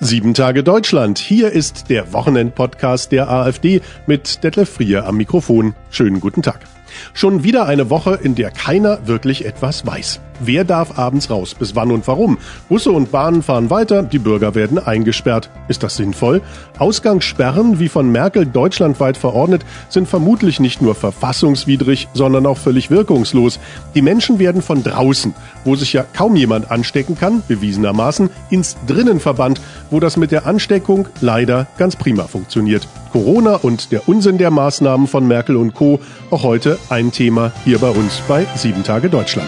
7 Tage Deutschland. Hier ist der Wochenend-Podcast der AfD mit Detlef Frier am Mikrofon. Schönen guten Tag. Schon wieder eine Woche, in der keiner wirklich etwas weiß. Wer darf abends raus? Bis wann und warum? Busse und Bahnen fahren weiter, die Bürger werden eingesperrt. Ist das sinnvoll? Ausgangssperren, wie von Merkel deutschlandweit verordnet, sind vermutlich nicht nur verfassungswidrig, sondern auch völlig wirkungslos. Die Menschen werden von draußen, wo sich ja kaum jemand anstecken kann, bewiesenermaßen, ins Drinnen verbannt, wo das mit der Ansteckung leider ganz prima funktioniert. Corona und der Unsinn der Maßnahmen von Merkel und Co. auch heute ein Thema hier bei uns bei 7 Tage Deutschland.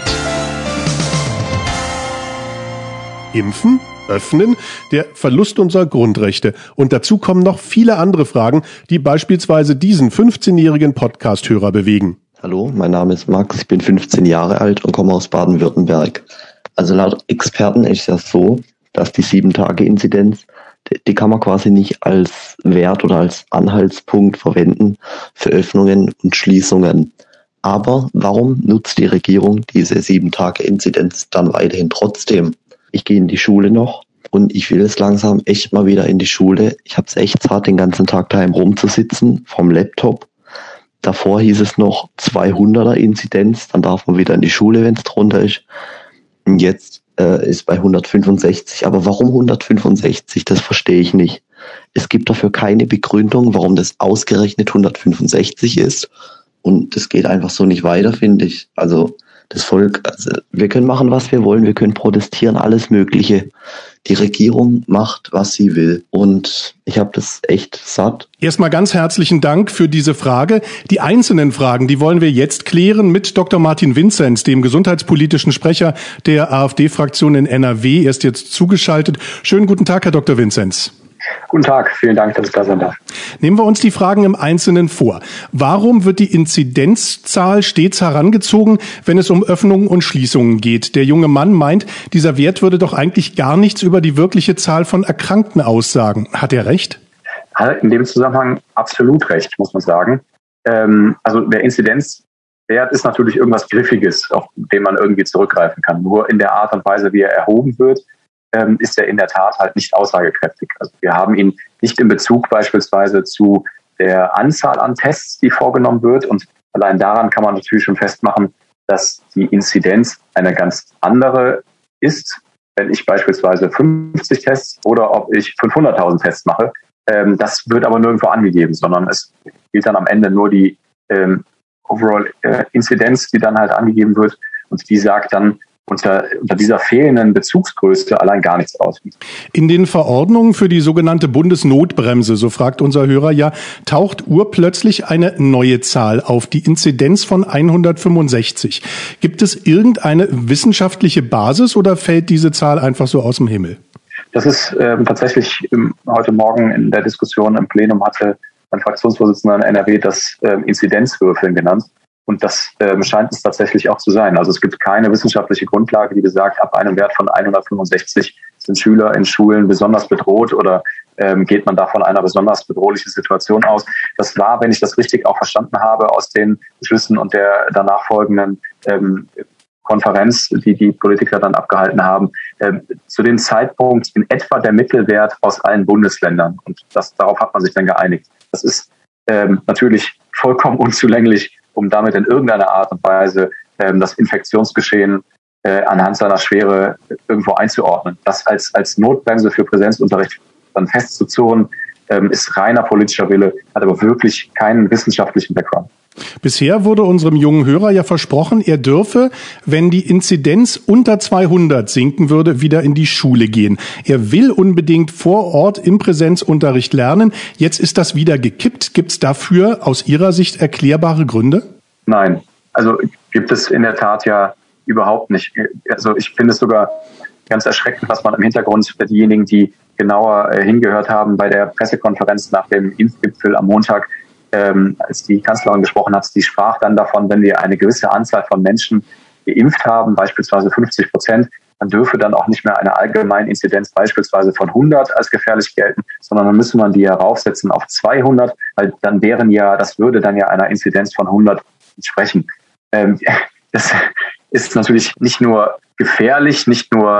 Impfen? Öffnen? Der Verlust unserer Grundrechte. Und dazu kommen noch viele andere Fragen, die beispielsweise diesen 15-jährigen Podcast-Hörer bewegen. Hallo, mein Name ist Max, ich bin 15 Jahre alt und komme aus Baden-Württemberg. Also laut Experten ist es ja so, dass die 7-Tage-Inzidenz, die kann man quasi nicht als Wert oder als Anhaltspunkt verwenden für Öffnungen und Schließungen. Aber warum nutzt die Regierung diese 7-Tage-Inzidenz dann weiterhin trotzdem? Ich gehe in die Schule noch und ich will jetzt langsam echt mal wieder in die Schule. Ich habe es echt zart, den ganzen Tag daheim rumzusitzen, vom Laptop. Davor hieß es noch 200er Inzidenz, dann darf man wieder in die Schule, wenn es drunter ist. Und jetzt ist bei 165. Aber warum 165? Das verstehe ich nicht. Es gibt dafür keine Begründung, warum das ausgerechnet 165 ist. Und das geht einfach so nicht weiter, finde ich. Also das Volk, also wir können machen, was wir wollen, wir können protestieren, alles Mögliche. Die Regierung macht, was sie will. Und ich habe das echt satt. Erstmal ganz herzlichen Dank für diese Frage. Die einzelnen Fragen, die wollen wir jetzt klären mit Dr. Martin Vinzenz, dem gesundheitspolitischen Sprecher der AfD-Fraktion in NRW. Er ist jetzt zugeschaltet. Schönen guten Tag, Herr Dr. Vinzenz. Guten Tag, vielen Dank, dass ich da sein darf. Nehmen wir uns die Fragen im Einzelnen vor. Warum wird die Inzidenzzahl stets herangezogen, wenn es um Öffnungen und Schließungen geht? Der junge Mann meint, dieser Wert würde doch eigentlich gar nichts über die wirkliche Zahl von Erkrankten aussagen. Hat er recht? In dem Zusammenhang absolut recht, muss man sagen. Also der Inzidenzwert ist natürlich irgendwas Griffiges, auf den man irgendwie zurückgreifen kann. Nur in der Art und Weise, wie er erhoben wird, ist er in der Tat halt nicht aussagekräftig. Also wir haben ihn nicht in Bezug beispielsweise zu der Anzahl an Tests, die vorgenommen wird. Und allein daran kann man natürlich schon festmachen, dass die Inzidenz eine ganz andere ist, wenn ich beispielsweise 50 Tests oder ob ich 500.000 Tests mache. Das wird aber nirgendwo angegeben, sondern es gilt dann am Ende nur die Overall-Inzidenz, die dann halt angegeben wird. Und die sagt dann, unter dieser fehlenden Bezugsgröße allein gar nichts aus. In den Verordnungen für die sogenannte Bundesnotbremse, so fragt unser Hörer ja, taucht urplötzlich eine neue Zahl auf, die Inzidenz von 165. Gibt es irgendeine wissenschaftliche Basis oder fällt diese Zahl einfach so aus dem Himmel? Das ist tatsächlich heute Morgen in der Diskussion im Plenum hatte mein Fraktionsvorsitzender in NRW das Inzidenzwürfeln genannt. Und das scheint es tatsächlich auch zu sein. Also es gibt keine wissenschaftliche Grundlage, die besagt, ab einem Wert von 165 sind Schüler in Schulen besonders bedroht oder geht man da von einer besonders bedrohlichen Situation aus. Das war, wenn ich das richtig auch verstanden habe, aus den Beschlüssen und der danach folgenden Konferenz, die die Politiker dann abgehalten haben, zu dem Zeitpunkt in etwa der Mittelwert aus allen Bundesländern. Und darauf hat man sich dann geeinigt. Das ist natürlich vollkommen unzulänglich, um damit in irgendeiner Art und Weise das Infektionsgeschehen anhand seiner Schwere irgendwo einzuordnen. Das als Notbremse für Präsenzunterricht dann festzuzurren, ist reiner politischer Wille, hat aber wirklich keinen wissenschaftlichen Background. Bisher wurde unserem jungen Hörer ja versprochen, er dürfe, wenn die Inzidenz unter 200 sinken würde, wieder in die Schule gehen. Er will unbedingt vor Ort im Präsenzunterricht lernen. Jetzt ist das wieder gekippt. Gibt es dafür aus Ihrer Sicht erklärbare Gründe? Nein, also gibt es in der Tat ja überhaupt nicht. Also ich finde es sogar ganz erschreckend, was man im Hintergrund für diejenigen, die genauer hingehört haben bei der Pressekonferenz nach dem Impfgipfel am Montag, als die Kanzlerin gesprochen hat, die sprach dann davon, wenn wir eine gewisse Anzahl von Menschen geimpft haben, beispielsweise 50%, dann dürfe dann auch nicht mehr eine allgemeine Inzidenz beispielsweise von 100 als gefährlich gelten, sondern dann müsse man die heraufsetzen auf 200, weil dann das würde dann ja einer Inzidenz von 100 entsprechen. Das ist natürlich nicht nur gefährlich, nicht nur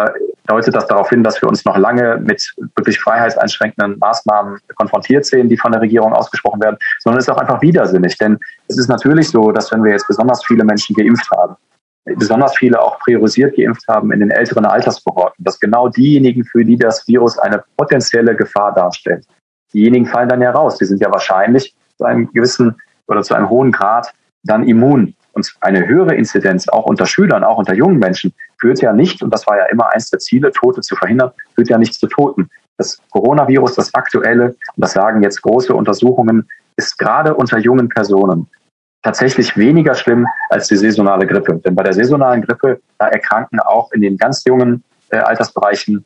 deutet das darauf hin, dass wir uns noch lange mit wirklich freiheitseinschränkenden Maßnahmen konfrontiert sehen, die von der Regierung ausgesprochen werden, sondern es ist auch einfach widersinnig. Denn es ist natürlich so, dass wenn wir jetzt besonders viele Menschen geimpft haben, besonders viele auch priorisiert geimpft haben in den älteren Alterskohorten, dass genau diejenigen, für die das Virus eine potenzielle Gefahr darstellt, diejenigen fallen dann ja raus. Die sind ja wahrscheinlich zu einem gewissen oder zu einem hohen Grad dann immun. Und eine höhere Inzidenz auch unter Schülern, auch unter jungen Menschen, führt ja nicht, und das war ja immer eins der Ziele, Tote zu verhindern, führt ja nicht zu Toten. Das Coronavirus, das aktuelle, und das sagen jetzt große Untersuchungen, ist gerade unter jungen Personen tatsächlich weniger schlimm als die saisonale Grippe. Denn bei der saisonalen Grippe, da erkranken auch in den ganz jungen Altersbereichen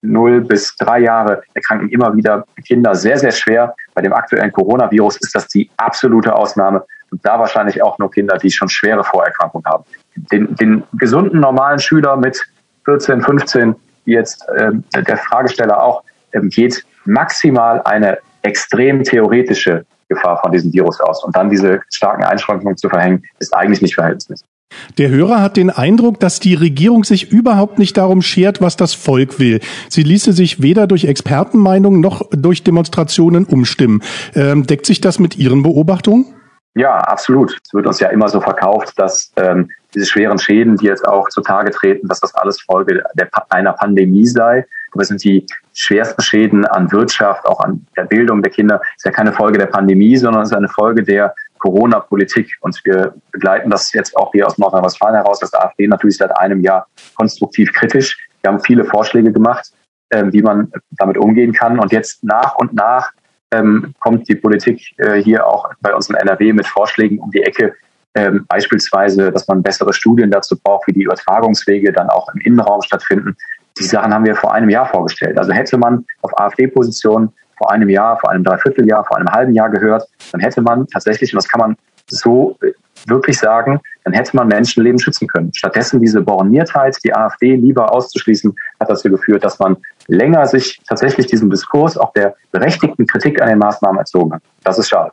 0 bis 3 Jahre, erkranken immer wieder Kinder sehr, sehr schwer. Bei dem aktuellen Coronavirus ist das die absolute Ausnahme. Und da wahrscheinlich auch nur Kinder, die schon schwere Vorerkrankungen haben. Den gesunden, normalen Schüler mit 14, 15, wie jetzt der Fragesteller auch, geht maximal eine extrem theoretische Gefahr von diesem Virus aus. Und dann diese starken Einschränkungen zu verhängen, ist eigentlich nicht verhältnismäßig. Der Hörer hat den Eindruck, dass die Regierung sich überhaupt nicht darum schert, was das Volk will. Sie ließe sich weder durch Expertenmeinungen noch durch Demonstrationen umstimmen. Deckt sich das mit Ihren Beobachtungen? Ja, absolut. Es wird uns ja immer so verkauft, dass diese schweren Schäden, die jetzt auch zutage treten, dass das alles Folge einer Pandemie sei. Aber es sind die schwersten Schäden an Wirtschaft, auch an der Bildung der Kinder. Es ist ja keine Folge der Pandemie, sondern es ist eine Folge der Corona-Politik. Und wir begleiten das jetzt auch hier aus Nordrhein-Westfalen heraus, dass der AfD natürlich seit einem Jahr konstruktiv kritisch. Wir haben viele Vorschläge gemacht, wie man damit umgehen kann. Und jetzt nach und nach kommt die Politik hier auch bei uns in NRW mit Vorschlägen um die Ecke, beispielsweise, dass man bessere Studien dazu braucht, wie die Übertragungswege dann auch im Innenraum stattfinden. Die Sachen haben wir vor einem Jahr vorgestellt. Also hätte man auf AfD-Positionen vor einem Jahr, vor einem Dreivierteljahr, vor einem halben Jahr gehört, dann hätte man tatsächlich, und das kann man so wirklich sagen, dann hätte man Menschenleben schützen können. Stattdessen diese Borniertheit, die AfD lieber auszuschließen, hat dazu geführt, dass man länger sich tatsächlich diesem Diskurs, auch der berechtigten Kritik an den Maßnahmen entzogen hat. Das ist schade.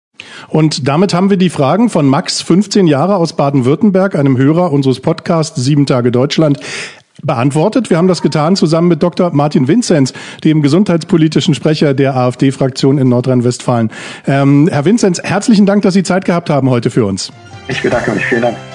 Und damit haben wir die Fragen von Max, 15 Jahre aus Baden-Württemberg, einem Hörer unseres Podcasts 7 Tage Deutschland, beantwortet. Wir haben das getan zusammen mit Dr. Martin Vinzenz, dem gesundheitspolitischen Sprecher der AfD-Fraktion in Nordrhein-Westfalen. Herr Vinzenz, herzlichen Dank, dass Sie Zeit gehabt haben heute für uns. Ich bedanke mich. Vielen Dank.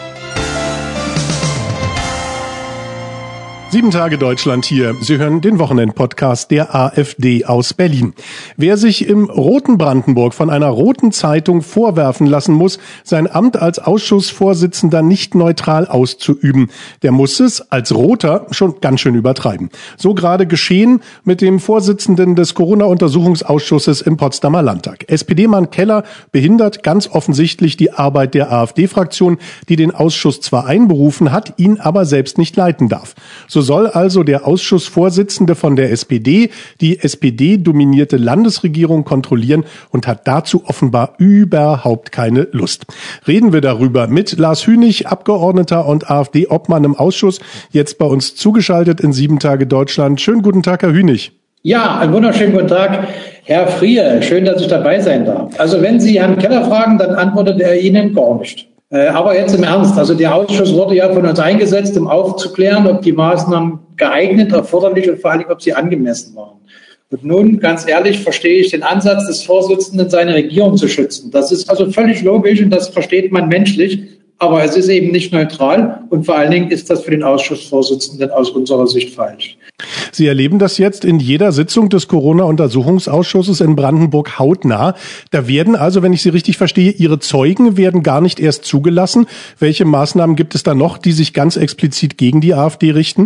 7 Tage Deutschland hier. Sie hören den Wochenend-Podcast der AfD aus Berlin. Wer sich im roten Brandenburg von einer roten Zeitung vorwerfen lassen muss, sein Amt als Ausschussvorsitzender nicht neutral auszuüben, der muss es als Roter schon ganz schön übertreiben. So gerade geschehen mit dem Vorsitzenden des Corona-Untersuchungsausschusses im Potsdamer Landtag. SPD-Mann Keller behindert ganz offensichtlich die Arbeit der AfD-Fraktion, die den Ausschuss zwar einberufen hat, ihn aber selbst nicht leiten darf. So soll also der Ausschussvorsitzende von der SPD die SPD-dominierte Landesregierung kontrollieren und hat dazu offenbar überhaupt keine Lust. Reden wir darüber mit Lars Hünig, Abgeordneter und AfD-Obmann im Ausschuss, jetzt bei uns zugeschaltet in 7 Tage Deutschland. Schönen guten Tag, Herr Hünig. Ja, einen wunderschönen guten Tag, Herr Frier. Schön, dass ich dabei sein darf. Also wenn Sie Herrn Keller fragen, dann antwortet er Ihnen gar nicht. Aber jetzt im Ernst, also der Ausschuss wurde ja von uns eingesetzt, um aufzuklären, ob die Maßnahmen geeignet, erforderlich und vor allem, ob sie angemessen waren. Und nun, ganz ehrlich, verstehe ich den Ansatz des Vorsitzenden, seine Regierung zu schützen. Das ist also völlig logisch und das versteht man menschlich, aber es ist eben nicht neutral und vor allen Dingen ist das für den Ausschussvorsitzenden aus unserer Sicht falsch. Sie erleben das jetzt in jeder Sitzung des Corona-Untersuchungsausschusses in Brandenburg hautnah. Da werden also, wenn ich Sie richtig verstehe, Ihre Zeugen werden gar nicht erst zugelassen. Welche Maßnahmen gibt es da noch, die sich ganz explizit gegen die AfD richten?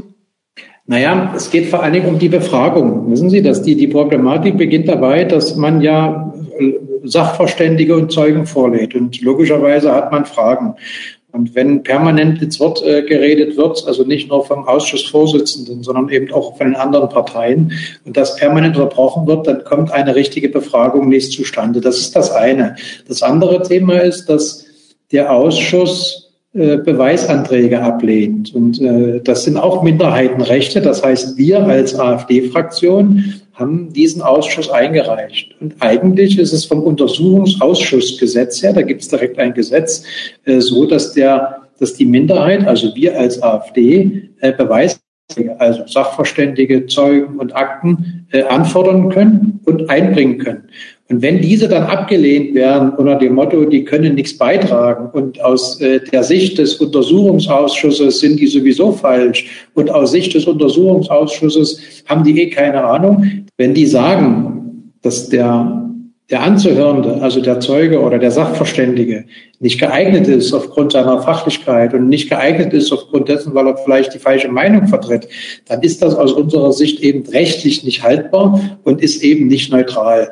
Naja, es geht vor allen Dingen um die Befragung. Wissen Sie, dass die Problematik beginnt dabei, dass man ja Sachverständige und Zeugen vorlädt. Und logischerweise hat man Fragen. Und wenn permanent ins Wort geredet wird, also nicht nur vom Ausschussvorsitzenden, sondern eben auch von den anderen Parteien, und das permanent unterbrochen wird, dann kommt eine richtige Befragung nicht zustande. Das ist das eine. Das andere Thema ist, dass der Ausschuss Beweisanträge ablehnt. Und das sind auch Minderheitenrechte. Das heißt, wir als AfD-Fraktion haben diesen Ausschuss eingereicht. Und eigentlich ist es vom Untersuchungsausschussgesetz her, da gibt es direkt ein Gesetz, so, dass die Minderheit, also wir als AfD, Beweisanträge also Sachverständige, Zeugen und Akten anfordern können und einbringen können. Und wenn diese dann abgelehnt werden unter dem Motto, die können nichts beitragen und aus der Sicht des Untersuchungsausschusses sind die sowieso falsch und aus Sicht des Untersuchungsausschusses haben die keine Ahnung, wenn die sagen, dass der Anzuhörende, also der Zeuge oder der Sachverständige, nicht geeignet ist aufgrund seiner Fachlichkeit und nicht geeignet ist aufgrund dessen, weil er vielleicht die falsche Meinung vertritt, dann ist das aus unserer Sicht eben rechtlich nicht haltbar und ist eben nicht neutral.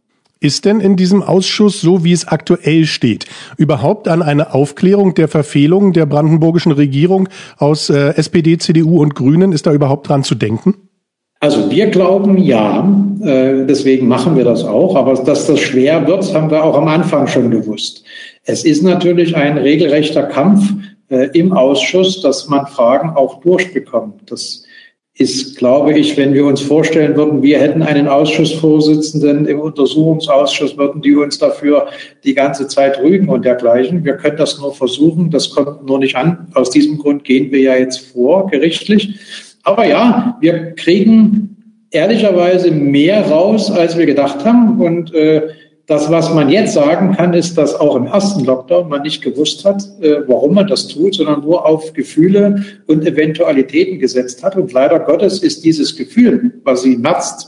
Ist denn in diesem Ausschuss, so wie es aktuell steht, überhaupt an eine Aufklärung der Verfehlungen der brandenburgischen Regierung aus SPD, CDU und Grünen, ist da überhaupt dran zu denken? Also wir glauben ja, deswegen machen wir das auch, aber dass das schwer wird, haben wir auch am Anfang schon gewusst. Es ist natürlich ein regelrechter Kampf im Ausschuss, dass man Fragen auch durchbekommt. Das ist, glaube ich, wenn wir uns vorstellen würden, wir hätten einen Ausschussvorsitzenden im Untersuchungsausschuss, würden die uns dafür die ganze Zeit rügen und dergleichen. Wir können das nur versuchen, das kommt nur nicht an. Aus diesem Grund gehen wir ja jetzt vor, gerichtlich. Aber ja, wir kriegen ehrlicherweise mehr raus, als wir gedacht haben. Und das, was man jetzt sagen kann, ist, dass auch im ersten Lockdown man nicht gewusst hat, warum man das tut, sondern nur auf Gefühle und Eventualitäten gesetzt hat. Und leider Gottes ist dieses Gefühl, was Sie im März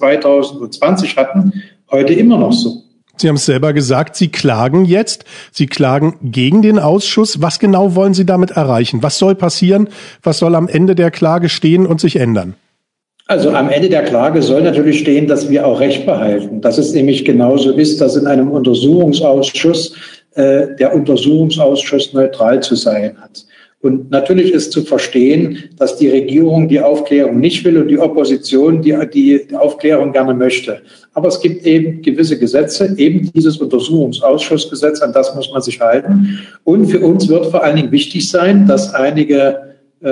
2020 hatten, heute immer noch so. Sie haben es selber gesagt, Sie klagen jetzt. Sie klagen gegen den Ausschuss. Was genau wollen Sie damit erreichen? Was soll passieren? Was soll am Ende der Klage stehen und sich ändern? Also am Ende der Klage soll natürlich stehen, dass wir auch Recht behalten. Dass es nämlich genauso ist, dass in einem Untersuchungsausschuss der Untersuchungsausschuss neutral zu sein hat. Und natürlich ist zu verstehen, dass die Regierung die Aufklärung nicht will und die Opposition die Aufklärung gerne möchte. Aber es gibt eben gewisse Gesetze, eben dieses Untersuchungsausschussgesetz, an das muss man sich halten. Und für uns wird vor allen Dingen wichtig sein, dass einige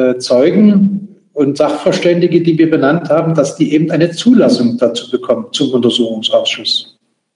Zeugen und Sachverständige, die wir benannt haben, dass die eben eine Zulassung dazu bekommen zum Untersuchungsausschuss.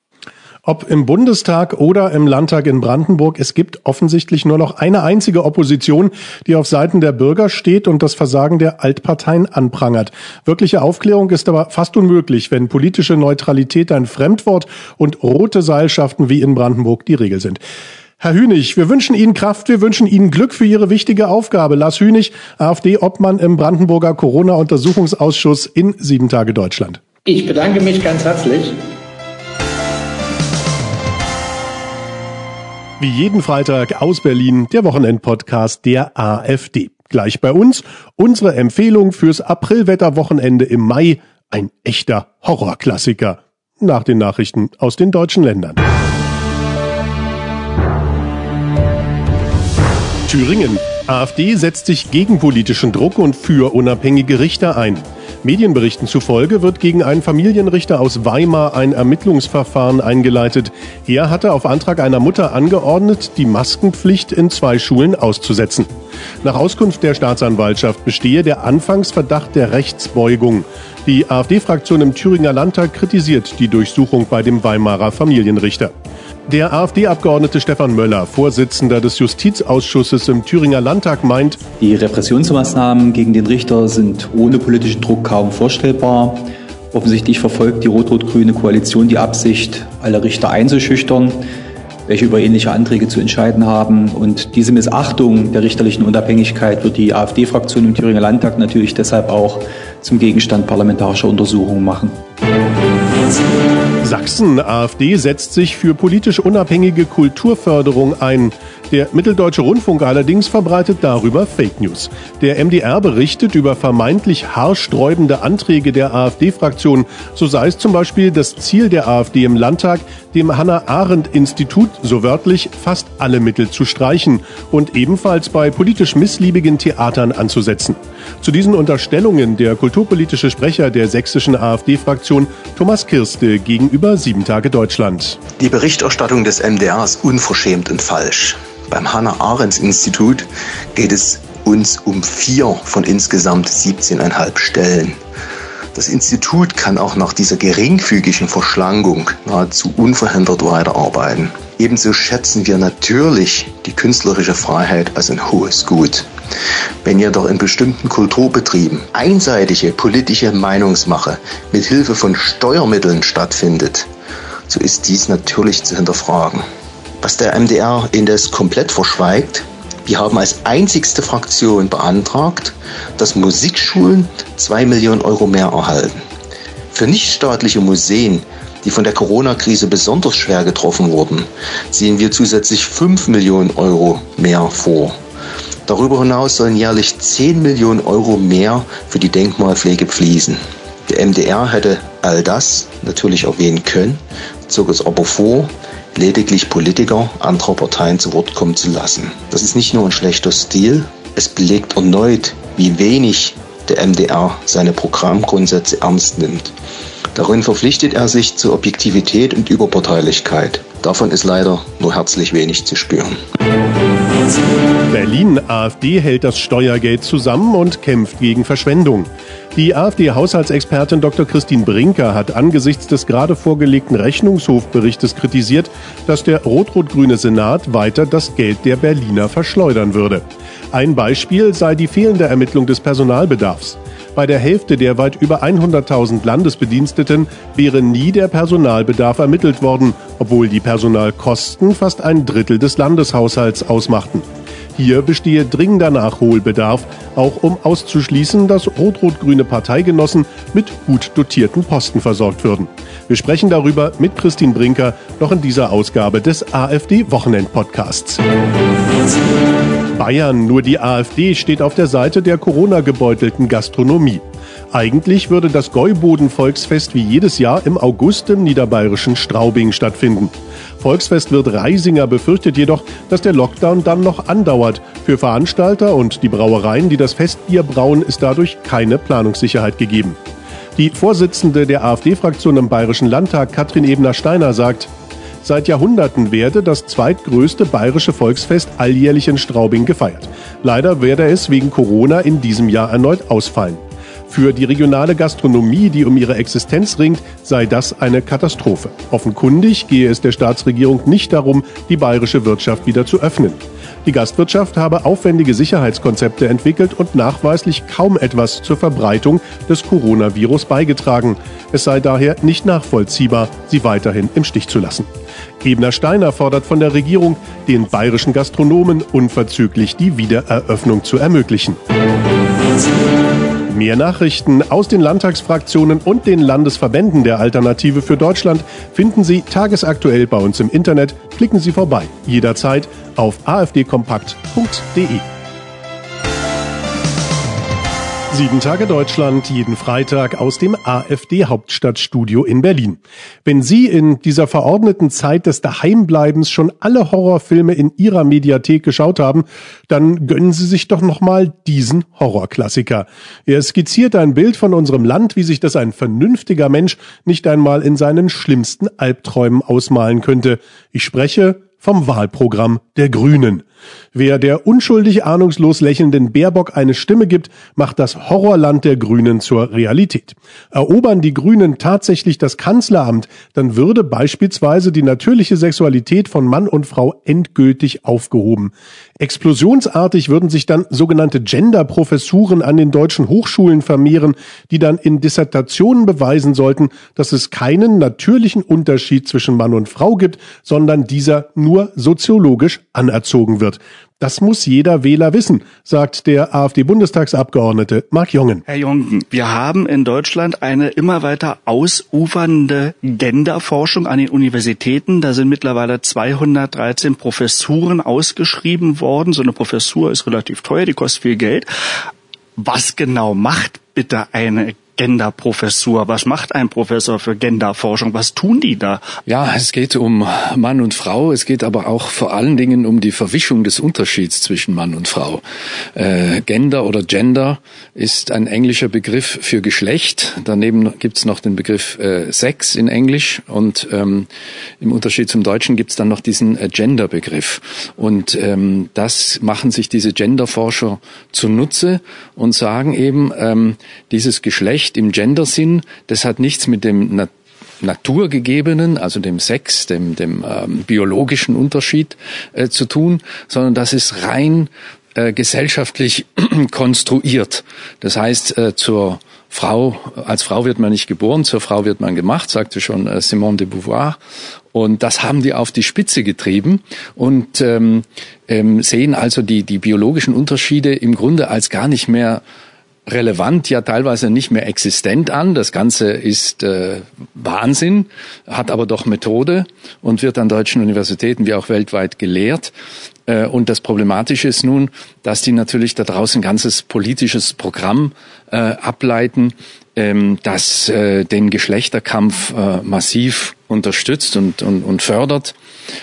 Ob im Bundestag oder im Landtag in Brandenburg, es gibt offensichtlich nur noch eine einzige Opposition, die auf Seiten der Bürger steht und das Versagen der Altparteien anprangert. Wirkliche Aufklärung ist aber fast unmöglich, wenn politische Neutralität ein Fremdwort und rote Seilschaften wie in Brandenburg die Regel sind. Herr Hünig, wir wünschen Ihnen Kraft, wir wünschen Ihnen Glück für Ihre wichtige Aufgabe. Lars Hünig, AfD-Obmann im Brandenburger Corona-Untersuchungsausschuss in 7 Tage Deutschland. Ich bedanke mich ganz herzlich. Wie jeden Freitag aus Berlin der Wochenendpodcast der AfD. Gleich bei uns unsere Empfehlung fürs Aprilwetterwochenende im Mai. Ein echter Horrorklassiker. Nach den Nachrichten aus den deutschen Ländern. Thüringen. AfD setzt sich gegen politischen Druck und für unabhängige Richter ein. Medienberichten zufolge wird gegen einen Familienrichter aus Weimar ein Ermittlungsverfahren eingeleitet. Er hatte auf Antrag einer Mutter angeordnet, die Maskenpflicht in 2 Schulen auszusetzen. Nach Auskunft der Staatsanwaltschaft bestehe der Anfangsverdacht der Rechtsbeugung. Die AfD-Fraktion im Thüringer Landtag kritisiert die Durchsuchung bei dem Weimarer Familienrichter. Der AfD-Abgeordnete Stefan Möller, Vorsitzender des Justizausschusses im Thüringer Landtag, meint, die Repressionsmaßnahmen gegen den Richter sind ohne politischen Druck kaum vorstellbar. Offensichtlich verfolgt die rot-rot-grüne Koalition die Absicht, alle Richter einzuschüchtern, welche über ähnliche Anträge zu entscheiden haben. Und diese Missachtung der richterlichen Unabhängigkeit wird die AfD-Fraktion im Thüringer Landtag natürlich deshalb auch zum Gegenstand parlamentarischer Untersuchungen machen. Sachsen. AfD setzt sich für politisch unabhängige Kulturförderung ein. Der Mitteldeutsche Rundfunk allerdings verbreitet darüber Fake News. Der MDR berichtet über vermeintlich haarsträubende Anträge der AfD-Fraktion. So sei es zum Beispiel das Ziel der AfD im Landtag, dem Hannah-Arendt-Institut, so wörtlich, fast alle Mittel zu streichen und ebenfalls bei politisch missliebigen Theatern anzusetzen. Zu diesen Unterstellungen der kulturpolitische Sprecher der sächsischen AfD-Fraktion Thomas Kirste gegenüber 7 Tage Deutschland. Die Berichterstattung des MDR ist unverschämt und falsch. Beim Hannah-Arendt-Institut geht es uns um 4 von insgesamt 17,5 Stellen. Das Institut kann auch nach dieser geringfügigen Verschlankung nahezu unverhindert weiterarbeiten. Ebenso schätzen wir natürlich die künstlerische Freiheit als ein hohes Gut. Wenn jedoch in bestimmten Kulturbetrieben einseitige politische Meinungsmache mit Hilfe von Steuermitteln stattfindet, so ist dies natürlich zu hinterfragen. Was der MDR indes komplett verschweigt: Wir haben als einzigste Fraktion beantragt, dass Musikschulen 2 Millionen Euro mehr erhalten. Für nichtstaatliche Museen, die von der Corona-Krise besonders schwer getroffen wurden, sehen wir zusätzlich 5 Millionen Euro mehr vor. Darüber hinaus sollen jährlich 10 Millionen Euro mehr für die Denkmalpflege fließen. Der MDR hätte all das natürlich erwähnen können, zog es aber vor, lediglich Politiker anderer Parteien zu Wort kommen zu lassen. Das ist nicht nur ein schlechter Stil, es belegt erneut, wie wenig der MDR seine Programmgrundsätze ernst nimmt. Darin verpflichtet er sich zur Objektivität und Überparteilichkeit. Davon ist leider nur herzlich wenig zu spüren. Berlin AfD hält das Steuergeld zusammen und kämpft gegen Verschwendung. Die AfD-Haushaltsexpertin Dr. Christine Brinker hat angesichts des gerade vorgelegten Rechnungshofberichtes kritisiert, dass der rot-rot-grüne Senat weiter das Geld der Berliner verschleudern würde. Ein Beispiel sei die fehlende Ermittlung des Personalbedarfs. Bei der Hälfte der weit über 100.000 Landesbediensteten wäre nie der Personalbedarf ermittelt worden, obwohl die Personalkosten fast ein Drittel des Landeshaushalts ausmachten. Hier bestehe dringender Nachholbedarf, auch um auszuschließen, dass rot-rot-grüne Parteigenossen mit gut dotierten Posten versorgt würden. Wir sprechen darüber mit Christine Brinker noch in dieser Ausgabe des AfD-Wochenend-Podcasts. Bayern, nur die AfD steht auf der Seite der Corona-gebeutelten Gastronomie. Eigentlich würde das Gäuboden-Volksfest wie jedes Jahr im August im niederbayerischen Straubing stattfinden. Volksfestwirt Reisinger befürchtet jedoch, dass der Lockdown dann noch andauert. Für Veranstalter und die Brauereien, die das Festbier brauen, ist dadurch keine Planungssicherheit gegeben. Die Vorsitzende der AfD-Fraktion im Bayerischen Landtag, Katrin Ebner-Steiner, sagt: Seit Jahrhunderten werde das zweitgrößte bayerische Volksfest alljährlich in Straubing gefeiert. Leider werde es wegen Corona in diesem Jahr erneut ausfallen. Für die regionale Gastronomie, die um ihre Existenz ringt, sei das eine Katastrophe. Offenkundig gehe es der Staatsregierung nicht darum, die bayerische Wirtschaft wieder zu öffnen. Die Gastwirtschaft habe aufwendige Sicherheitskonzepte entwickelt und nachweislich kaum etwas zur Verbreitung des Coronavirus beigetragen. Es sei daher nicht nachvollziehbar, sie weiterhin im Stich zu lassen. Ebner-Steiner fordert von der Regierung, den bayerischen Gastronomen unverzüglich die Wiedereröffnung zu ermöglichen. Mehr Nachrichten aus den Landtagsfraktionen und den Landesverbänden der Alternative für Deutschland finden Sie tagesaktuell bei uns im Internet. Klicken Sie vorbei, jederzeit auf afdkompakt.de. 7 Tage Deutschland, jeden Freitag aus dem AfD-Hauptstadtstudio in Berlin. Wenn Sie in dieser verordneten Zeit des Daheimbleibens schon alle Horrorfilme in Ihrer Mediathek geschaut haben, dann gönnen Sie sich doch nochmal diesen Horrorklassiker. Er skizziert ein Bild von unserem Land, wie sich das ein vernünftiger Mensch nicht einmal in seinen schlimmsten Albträumen ausmalen könnte. Ich spreche vom Wahlprogramm der Grünen. Wer der unschuldig ahnungslos lächelnden Baerbock eine Stimme gibt, macht das Horrorland der Grünen zur Realität. Erobern die Grünen tatsächlich das Kanzleramt, dann würde beispielsweise die natürliche Sexualität von Mann und Frau endgültig aufgehoben. Explosionsartig würden sich dann sogenannte Gender-Professuren an den deutschen Hochschulen vermehren, die dann in Dissertationen beweisen sollten, dass es keinen natürlichen Unterschied zwischen Mann und Frau gibt, sondern dieser nur soziologisch anerzogen wird. Das muss jeder Wähler wissen, sagt der AfD-Bundestagsabgeordnete Marc Jongen. Herr Jongen, wir haben in Deutschland eine immer weiter ausufernde Genderforschung an den Universitäten. Da sind mittlerweile 213 Professuren ausgeschrieben worden. So eine Professur ist relativ teuer, die kostet viel Geld. Was genau macht bitte eine Genderprofessur? Was macht ein Professor für Genderforschung? Was tun die da? Ja, es geht um Mann und Frau. Es geht aber auch vor allen Dingen um die Verwischung des Unterschieds zwischen Mann und Frau. Gender oder Gender ist ein englischer Begriff für Geschlecht. Daneben gibt's noch den Begriff Sex in Englisch und im Unterschied zum Deutschen gibt's dann noch diesen Gender-Begriff. Und das machen sich diese Genderforscher zunutze und sagen eben, dieses Geschlecht im Gender-Sinn, das hat nichts mit dem naturgegebenen, also dem Sex, dem biologischen Unterschied zu tun, sondern das ist rein gesellschaftlich konstruiert. Das heißt, als Frau wird man nicht geboren, zur Frau wird man gemacht, sagte schon Simone de Beauvoir. Und das haben die auf die Spitze getrieben und sehen also die biologischen Unterschiede im Grunde als gar nicht mehr relevant, ja teilweise nicht mehr existent an. Das Ganze ist Wahnsinn, hat aber doch Methode und wird an deutschen Universitäten wie auch weltweit gelehrt. Und das Problematische ist nun, dass die natürlich da draußen ein ganzes politisches Programm ableiten, das den Geschlechterkampf massiv unterstützt und fördert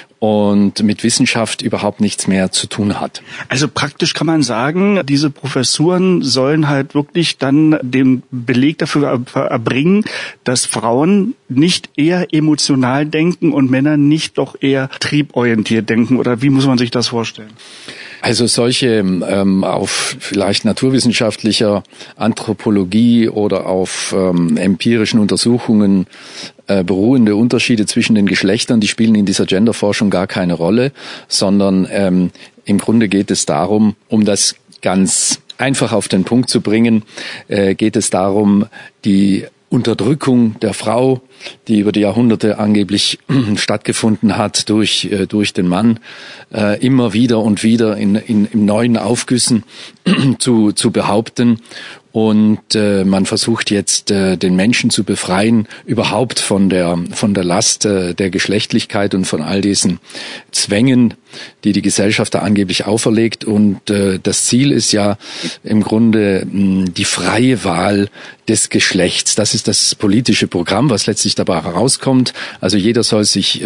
und mit Wissenschaft überhaupt nichts mehr zu tun hat. Also praktisch kann man sagen, diese Professuren sollen halt wirklich dann den Beleg dafür erbringen, dass Frauen nicht eher emotional denken und Männer nicht doch eher trieborientiert denken. Oder wie muss man sich das vorstellen? Also solche auf vielleicht naturwissenschaftlicher Anthropologie oder auf empirischen Untersuchungen beruhende Unterschiede zwischen den Geschlechtern, die spielen in dieser Genderforschung gar keine Rolle, sondern im Grunde geht es darum, um das ganz einfach auf den Punkt zu bringen, geht es darum, die Unterdrückung der Frau, die über die Jahrhunderte angeblich stattgefunden hat durch den Mann, immer wieder und wieder in neuen Aufgüssen zu behaupten. Und man versucht jetzt den Menschen zu befreien, überhaupt von der Last der Geschlechtlichkeit und von all diesen Zwängen, die die Gesellschaft da angeblich auferlegt. Und das Ziel ist ja im Grunde die freie Wahl des Geschlechts. Das ist das politische Programm, was letztlich dabei herauskommt. Also jeder soll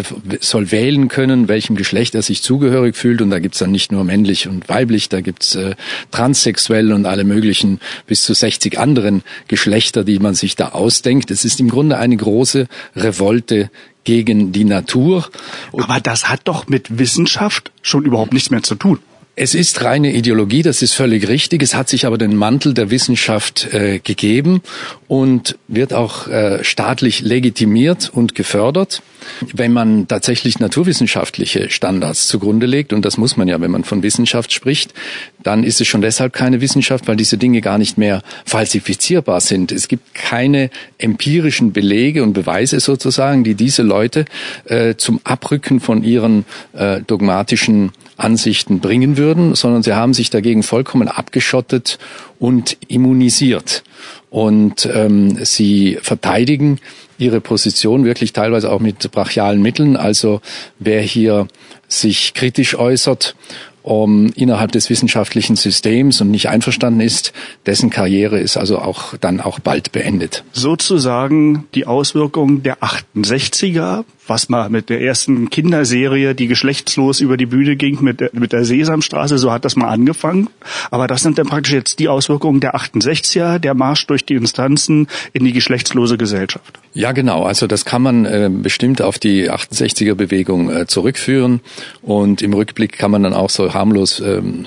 wählen können, welchem Geschlecht er sich zugehörig fühlt. Und da gibt's dann nicht nur männlich und weiblich, da gibt's transsexuell und alle möglichen bis zu 60 anderen Geschlechter, die man sich da ausdenkt. Es ist im Grunde eine große Revolte gegen die Natur. Aber das hat doch mit Wissenschaft schon überhaupt nichts mehr zu tun. Es ist reine Ideologie, das ist völlig richtig. Es hat sich aber den Mantel der Wissenschaft gegeben und wird auch staatlich legitimiert und gefördert. Wenn man tatsächlich naturwissenschaftliche Standards zugrunde legt, und das muss man ja, wenn man von Wissenschaft spricht, dann ist es schon deshalb keine Wissenschaft, weil diese Dinge gar nicht mehr falsifizierbar sind. Es gibt keine empirischen Belege und Beweise sozusagen, die diese Leute zum Abrücken von ihren dogmatischen Ansichten bringen würden, sondern sie haben sich dagegen vollkommen abgeschottet und immunisiert. Und sie verteidigen ihre Position wirklich teilweise auch mit brachialen Mitteln. Also wer hier sich kritisch äußert innerhalb des wissenschaftlichen Systems und nicht einverstanden ist, dessen Karriere ist also auch bald beendet. Sozusagen die Auswirkungen der 68er, was mal mit der ersten Kinderserie, die geschlechtslos über die Bühne ging, mit der Sesamstraße, so hat das mal angefangen. Aber das sind dann praktisch jetzt die Auswirkungen der 68er, der Marsch durch die Instanzen in die geschlechtslose Gesellschaft. Ja, genau. Also das kann man bestimmt auf die 68er-Bewegung zurückführen. Und im Rückblick kann man dann auch so harmlos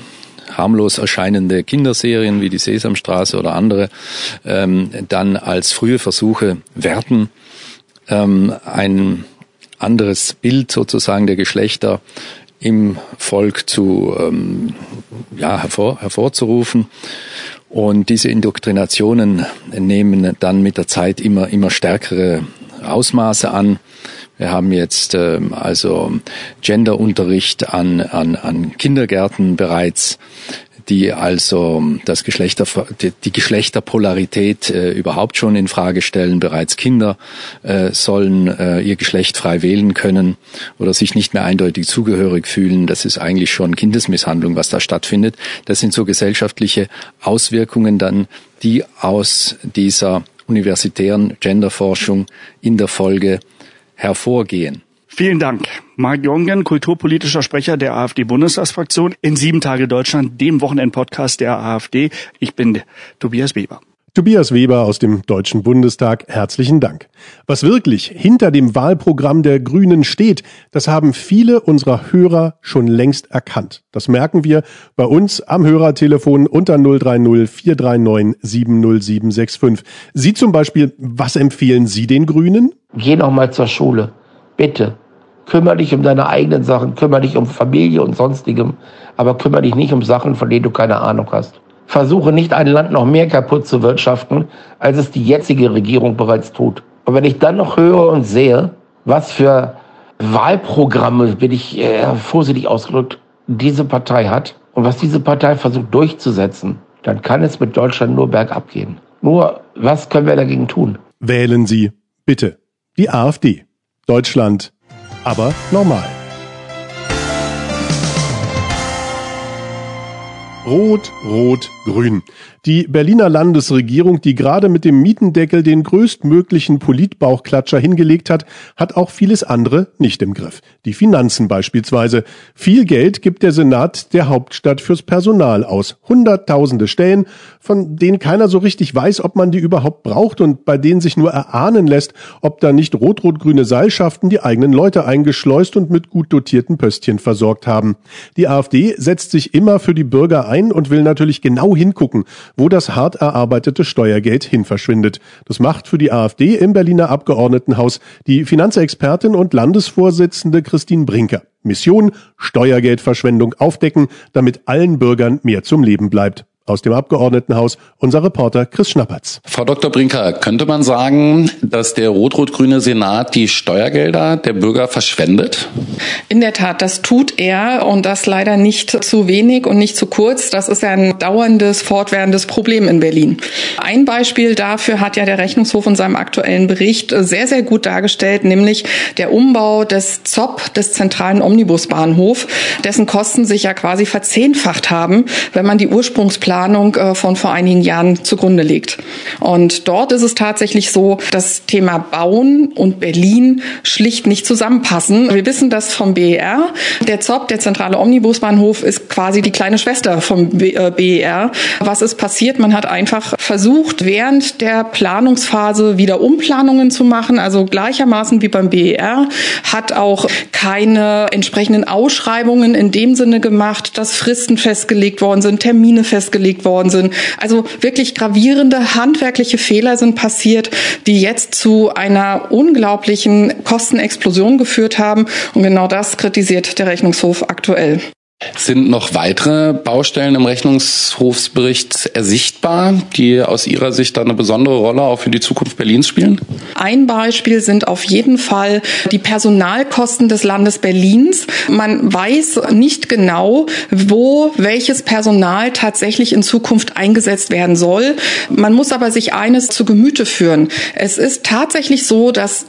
erscheinende Kinderserien wie die Sesamstraße oder andere dann als frühe Versuche werten, ein anderes Bild sozusagen der Geschlechter im Volk hervorzurufen. Und diese Indoktrinationen nehmen dann mit der Zeit immer stärkere Ausmaße an. Wir haben jetzt also Genderunterricht an Kindergärten bereits, die also die Geschlechterpolarität überhaupt schon in Frage stellen. Bereits Kinder sollen ihr Geschlecht frei wählen können oder sich nicht mehr eindeutig zugehörig fühlen. Das ist eigentlich schon Kindesmisshandlung, was da stattfindet. Das sind so gesellschaftliche Auswirkungen dann, die aus dieser universitären Genderforschung in der Folge hervorgehen. Vielen Dank. Marc Jongen, kulturpolitischer Sprecher der AfD-Bundestagsfraktion in 7 Tage Deutschland, dem Wochenendpodcast der AfD. Ich bin Tobias Weber. Tobias Weber aus dem Deutschen Bundestag, herzlichen Dank. Was wirklich hinter dem Wahlprogramm der Grünen steht, das haben viele unserer Hörer schon längst erkannt. Das merken wir bei uns am Hörertelefon unter 030 439 70765. Sie zum Beispiel, was empfehlen Sie den Grünen? Geh noch mal zur Schule. Bitte. Kümmere dich um deine eigenen Sachen, kümmere dich um Familie und Sonstigem, aber kümmere dich nicht um Sachen, von denen du keine Ahnung hast. Versuche nicht, ein Land noch mehr kaputt zu wirtschaften, als es die jetzige Regierung bereits tut. Und wenn ich dann noch höre und sehe, was für Wahlprogramme, bin ich vorsichtig ausgedrückt, diese Partei hat und was diese Partei versucht durchzusetzen, dann kann es mit Deutschland nur bergab gehen. Nur, was können wir dagegen tun? Wählen Sie, bitte, die AfD. Deutschland, aber normal. Rot, Rot, Grün. Die Berliner Landesregierung, die gerade mit dem Mietendeckel den größtmöglichen Politbauchklatscher hingelegt hat, hat auch vieles andere nicht im Griff. Die Finanzen beispielsweise. Viel Geld gibt der Senat der Hauptstadt fürs Personal aus. Hunderttausende Stellen, von denen keiner so richtig weiß, ob man die überhaupt braucht und bei denen sich nur erahnen lässt, ob da nicht rot-rot-grüne Seilschaften die eigenen Leute eingeschleust und mit gut dotierten Pöstchen versorgt haben. Die AfD setzt sich immer für die Bürger ein und will natürlich genau hingucken, wo das hart erarbeitete Steuergeld hin verschwindet. Das macht für die AfD im Berliner Abgeordnetenhaus die Finanzexpertin und Landesvorsitzende Christine Brinker. Mission: Steuergeldverschwendung aufdecken, damit allen Bürgern mehr zum Leben bleibt. Aus dem Abgeordnetenhaus unser Reporter Chris Schnappertz. Frau Dr. Brinker, könnte man sagen, dass der rot-rot-grüne Senat die Steuergelder der Bürger verschwendet? In der Tat, das tut er und das leider nicht zu wenig und nicht zu kurz. Das ist ja ein dauerndes, fortwährendes Problem in Berlin. Ein Beispiel dafür hat ja der Rechnungshof in seinem aktuellen Bericht sehr, sehr gut dargestellt, nämlich der Umbau des ZOB, des zentralen Omnibusbahnhof, dessen Kosten sich ja quasi verzehnfacht haben, wenn man die Ursprungsplanung von vor einigen Jahren zugrunde legt. Und dort ist es tatsächlich so, das Thema Bauen und Berlin schlicht nicht zusammenpassen. Wir wissen das vom BER. Der ZOB, der zentrale Omnibusbahnhof, ist quasi die kleine Schwester vom BER. Was ist passiert? Man hat einfach versucht, während der Planungsphase wieder Umplanungen zu machen, also gleichermaßen wie beim BER, hat auch keine entsprechenden Ausschreibungen in dem Sinne gemacht, dass Fristen festgelegt worden sind, Termine festgelegt worden sind. Also wirklich gravierende handwerkliche Fehler sind passiert, die jetzt zu einer unglaublichen Kostenexplosion geführt haben. Und genau das kritisiert der Rechnungshof aktuell. Sind noch weitere Baustellen im Rechnungshofsbericht ersichtbar, die aus Ihrer Sicht da eine besondere Rolle auch für die Zukunft Berlins spielen? Ein Beispiel sind auf jeden Fall die Personalkosten des Landes Berlins. Man weiß nicht genau, wo welches Personal tatsächlich in Zukunft eingesetzt werden soll. Man muss aber sich eines zu Gemüte führen. Es ist tatsächlich so, dass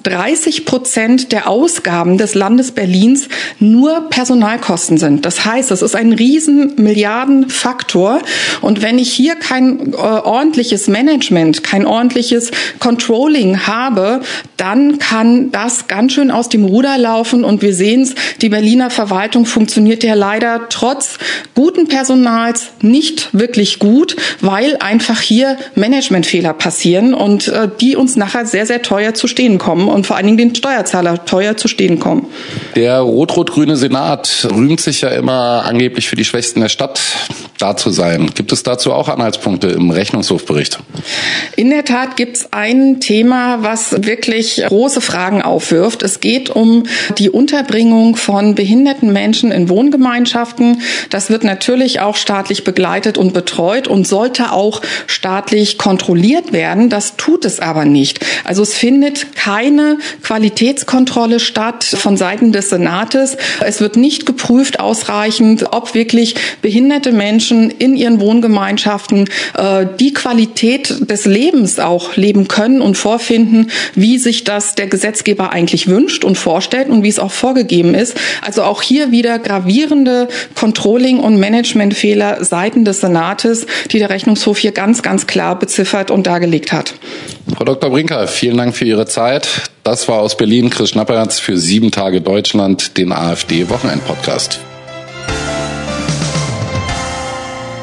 30% der Ausgaben des Landes Berlins nur Personalkosten sind. Das heißt, das ist ein riesen Milliardenfaktor. Und wenn ich hier kein ordentliches Management, kein ordentliches Controlling habe, dann kann das ganz schön aus dem Ruder laufen. Und wir sehen es, die Berliner Verwaltung funktioniert ja leider trotz guten Personals nicht wirklich gut, weil einfach hier Managementfehler passieren und die uns nachher sehr, sehr teuer zu stehen kommen und vor allen Dingen den Steuerzahler teuer zu stehen kommen. Der rot-rot-grüne Senat rühmt sich ja immer angeblich für die Schwächsten der Stadt da zu sein. Gibt es dazu auch Anhaltspunkte im Rechnungshofbericht? In der Tat gibt es ein Thema, was wirklich große Fragen aufwirft. Es geht um die Unterbringung von behinderten Menschen in Wohngemeinschaften. Das wird natürlich auch staatlich begleitet und betreut und sollte auch staatlich kontrolliert werden. Das tut es aber nicht. Also es findet keine Qualitätskontrolle statt von Seiten des Senates. Es wird nicht geprüft ausreichend, ob wirklich behinderte Menschen in ihren Wohngemeinschaften die Qualität des Lebens auch leben können und vorfinden, wie sich das der Gesetzgeber eigentlich wünscht und vorstellt und wie es auch vorgegeben ist. Also auch hier wieder gravierende Controlling- und Managementfehler seitens des Senates, die der Rechnungshof hier ganz, ganz klar beziffert und dargelegt hat. Frau Dr. Brinker, vielen Dank für Ihre Zeit. Das war aus Berlin Chris Schnappertz für 7 Tage Deutschland, den AfD-Wochenend-Podcast.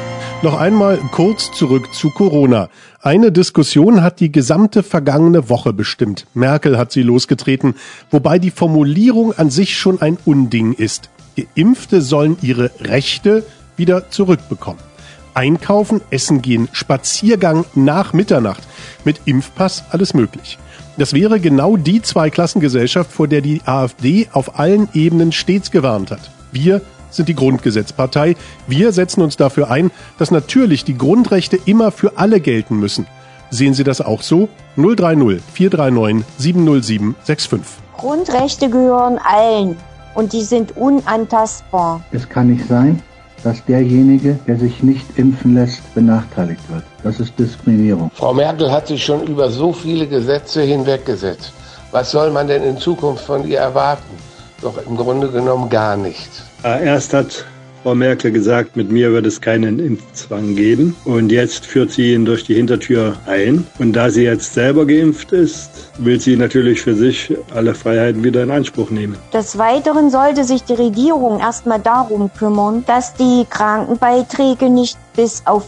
Noch einmal kurz zurück zu Corona. Eine Diskussion hat die gesamte vergangene Woche bestimmt. Merkel hat sie losgetreten, wobei die Formulierung an sich schon ein Unding ist. Geimpfte sollen ihre Rechte wieder zurückbekommen. Einkaufen, essen gehen, Spaziergang nach Mitternacht. Mit Impfpass alles möglich. Das wäre genau die Zweiklassengesellschaft, vor der die AfD auf allen Ebenen stets gewarnt hat. Wir sind die Grundgesetzpartei. Wir setzen uns dafür ein, dass natürlich die Grundrechte immer für alle gelten müssen. Sehen Sie das auch so? 030 439 707 65. Grundrechte gehören allen und die sind unantastbar. Es kann nicht sein, dass derjenige, der sich nicht impfen lässt, benachteiligt wird. Das ist Diskriminierung. Frau Merkel hat sich schon über so viele Gesetze hinweggesetzt. Was soll man denn in Zukunft von ihr erwarten? Doch im Grunde genommen gar nichts. Erst hat Frau Merkel gesagt, mit mir wird es keinen Impfzwang geben. Und jetzt führt sie ihn durch die Hintertür ein. Und da sie jetzt selber geimpft ist, will sie natürlich für sich alle Freiheiten wieder in Anspruch nehmen. Des Weiteren sollte sich die Regierung erstmal darum kümmern, dass die Krankenbeiträge nicht bis auf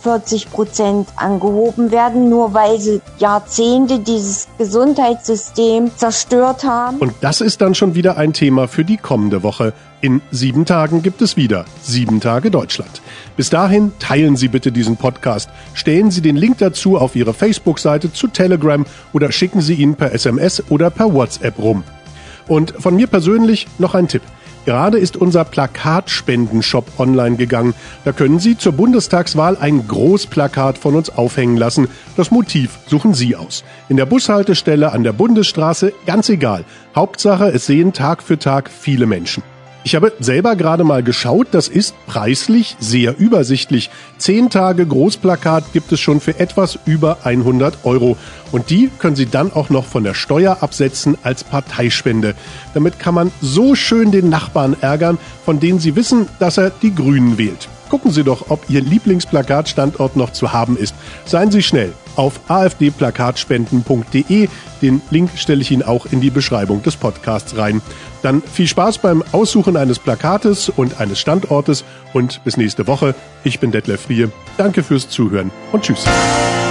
40% angehoben werden, nur weil sie Jahrzehnte dieses Gesundheitssystem zerstört haben. Und das ist dann schon wieder ein Thema für die kommende Woche. In 7 Tagen gibt es wieder 7 Tage Deutschland. Bis dahin teilen Sie bitte diesen Podcast. Stellen Sie den Link dazu auf Ihre Facebook-Seite, zu Telegram oder schicken Sie ihn per SMS oder per WhatsApp rum. Und von mir persönlich noch ein Tipp. Gerade ist unser Plakatspendenshop online gegangen. Da können Sie zur Bundestagswahl ein Großplakat von uns aufhängen lassen. Das Motiv suchen Sie aus. In der Bushaltestelle, an der Bundesstraße, ganz egal. Hauptsache, es sehen Tag für Tag viele Menschen. Ich habe selber gerade mal geschaut, das ist preislich sehr übersichtlich. 10 Tage Großplakat gibt es schon für etwas über 100 €. Und die können Sie dann auch noch von der Steuer absetzen als Parteispende. Damit kann man so schön den Nachbarn ärgern, von denen Sie wissen, dass er die Grünen wählt. Gucken Sie doch, ob Ihr Lieblingsplakatstandort noch zu haben ist. Seien Sie schnell auf afdplakatspenden.de. Den Link stelle ich Ihnen auch in die Beschreibung des Podcasts rein. Dann viel Spaß beim Aussuchen eines Plakates und eines Standortes und bis nächste Woche. Ich bin Detlef Friehe. Danke fürs Zuhören und tschüss.